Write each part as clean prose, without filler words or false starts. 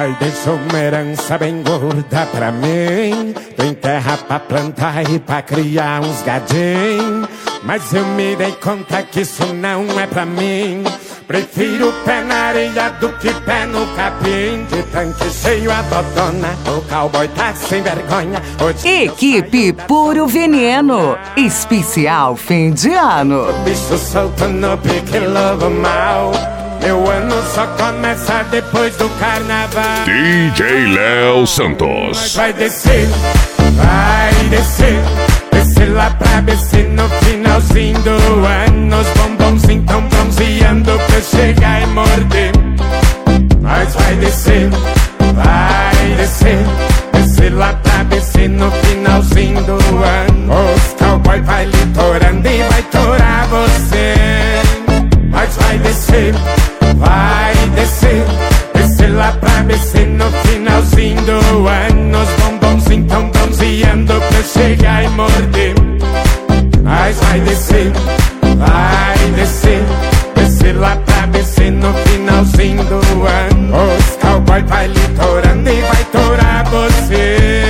Pai deixou uma herança bem gorda pra mim. Tem terra pra plantar e pra criar uns gadinhos. Mas eu me dei conta que isso não é pra mim. Prefiro pé na areia do que pé no capim. De tanque cheio a dodona, o cowboy tá sem vergonha. Equipe Puro Veneno, especial fim de ano. O bicho solto no pique lobo mal. Meu ano só começa depois do carnaval. DJ Léo Santos. Vai descer, vai descer. Descer lá pra BC no finalzinho do ano. Os bombonzinhos tão bronzeando pra eu chegar e morder. Mas vai descer, vai descer. Descer lá pra BC no finalzinho do ano. Os cowboy vai litorando e vai torar você. Mas vai descer, vai descer. Descer lá pra BC no finalzinho do ano. Os bombonzinhos tão bronzeando pra eu chegar e morder. Mas vai descer, vai descer. Descer lá pra BC no finalzinho do ano. Os cowboy vai litorando e vai torar você.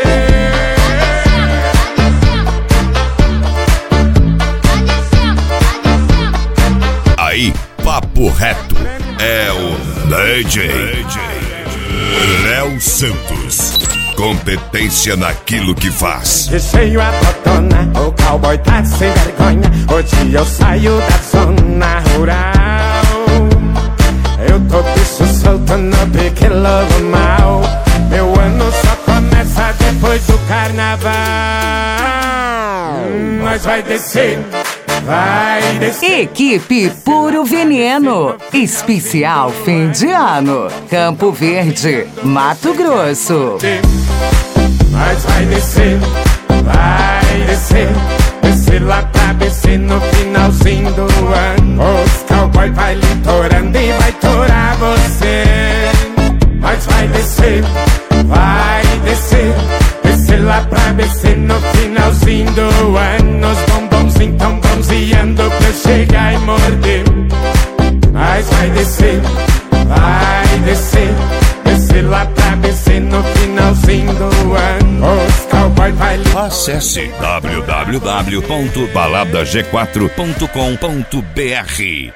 Aí, papo reto, é o DJ Léo Santos. Competência naquilo que faz. De cheio a botona, o cowboy tá sem vergonha. Hoje eu saio da zona rural. Eu tô bicho solto no pique lobo mal. Meu ano só começa depois do carnaval. Mas vai descer, vai descer. Equipe Puro Veneno, especial fim de ano. Campo Verde, Mato Grosso. Mas vai descer, vai descer. Descer lá pra BC no finalzinho do ano. Os cowboy vai litorando e vai torar você. Mas vai descer, vai descer. Descer lá pra BC no finalzinho do ano. Os bombonzinhos tão bronzeando pra eu chegar e morder. Mas vai descer, vai descer. Descer lá pra BC no finalzinho do ano. Os cowboy vai litorando. Acesse www.baladag4.com.br